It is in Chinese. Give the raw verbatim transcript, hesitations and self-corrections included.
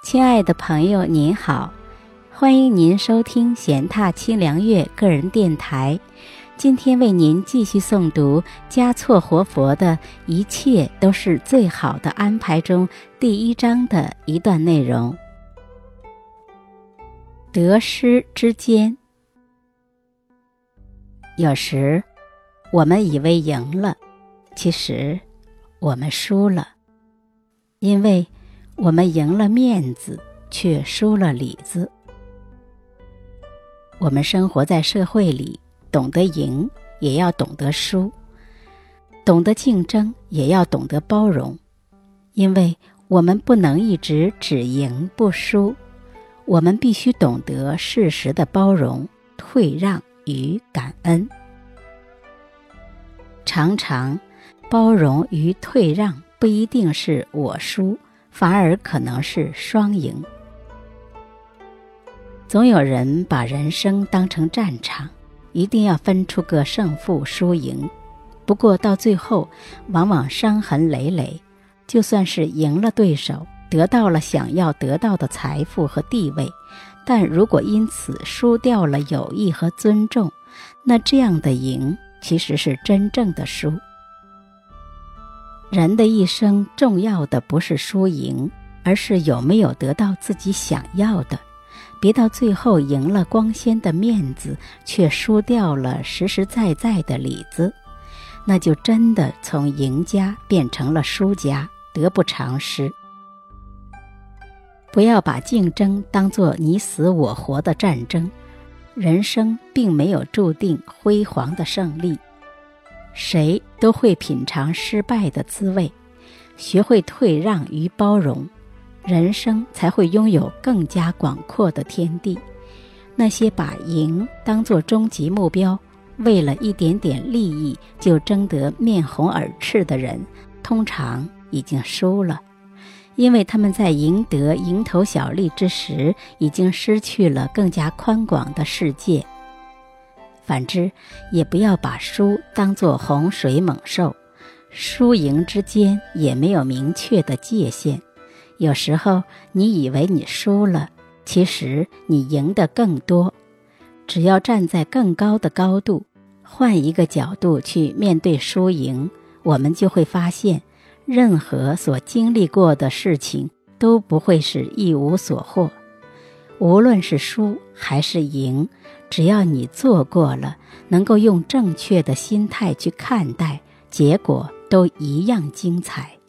亲爱的朋友您好，欢迎您收听闲踏清凉月个人电台。今天为您继续诵读嘉措活佛的一切都是最好的安排中第一章的一段内容。得失之间。有时我们以为赢了，其实我们输了，因为我们赢了面子，却输了里子。我们生活在社会里，懂得赢，也要懂得输；懂得竞争，也要懂得包容。因为我们不能一直只赢不输，我们必须懂得适时的包容、退让与感恩。常常，包容与退让不一定是我输，反而可能是双赢。总有人把人生当成战场，一定要分出个胜负输赢。不过到最后，往往伤痕累累。就算是赢了对手，得到了想要得到的财富和地位，但如果因此输掉了友谊和尊重，那这样的赢其实是真正的输。人的一生重要的不是输赢，而是有没有得到自己想要的。别到最后赢了光鲜的面子，却输掉了实实在在的里子，那就真的从赢家变成了输家，得不偿失。不要把竞争当作你死我活的战争，人生并没有注定辉煌的胜利，谁都会品尝失败的滋味，学会退让与包容，人生才会拥有更加广阔的天地。那些把赢当作终极目标，为了一点点利益就争得面红耳赤的人，通常已经输了，因为他们在赢得蝇头小利之时，已经失去了更加宽广的世界。反之，也不要把输当作洪水猛兽，输赢之间也没有明确的界限。有时候你以为你输了，其实你赢得更多。只要站在更高的高度，换一个角度去面对输赢，我们就会发现，任何所经历过的事情都不会是一无所获。无论是输还是赢，只要你做过了，能够用正确的心态去看待，结果都一样精彩。